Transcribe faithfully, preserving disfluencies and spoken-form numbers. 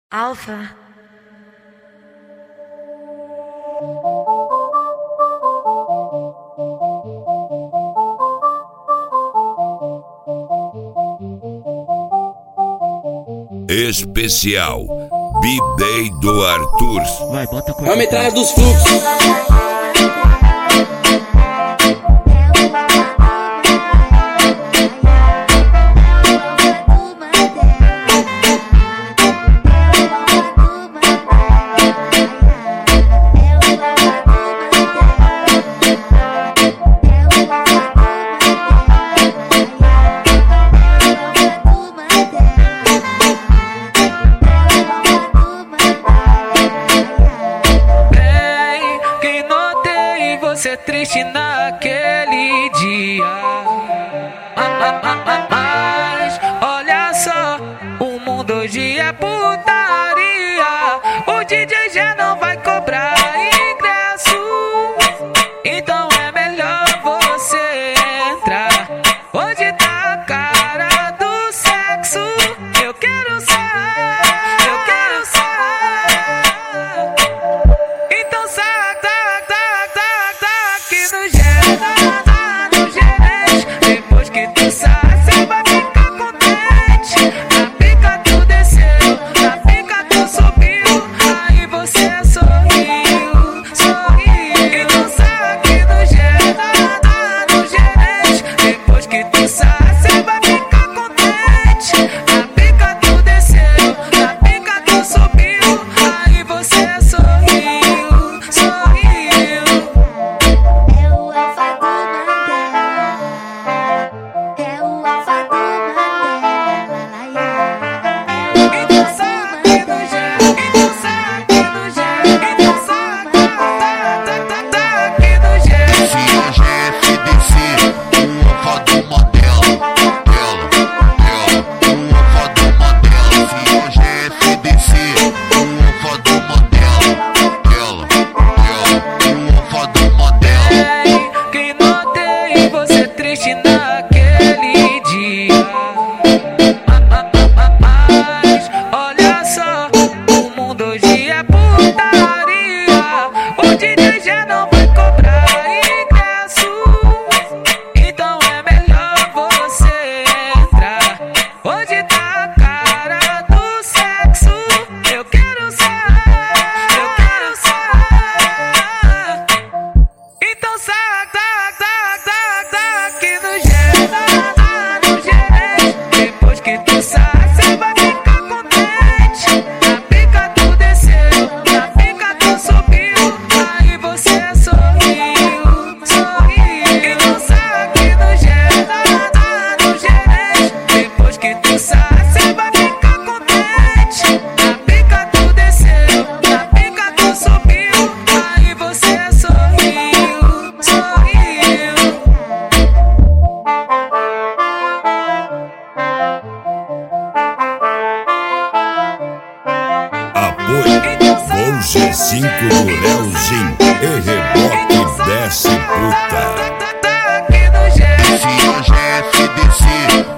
Alfa. Especial B-Day do Arthur. Vai, bota com a metralha dos fluxos. Ser triste naquele dia, mas olha só, o mundo hoje é putaria. O D J já não vai cobrar ingresso, então é melhor você entrar. Hoje tá a cara do sexo. Eu quero sair, eu quero sair. Então sai. Com G cinco do Leozinho e reboque desce puta. Se hoje é F D C,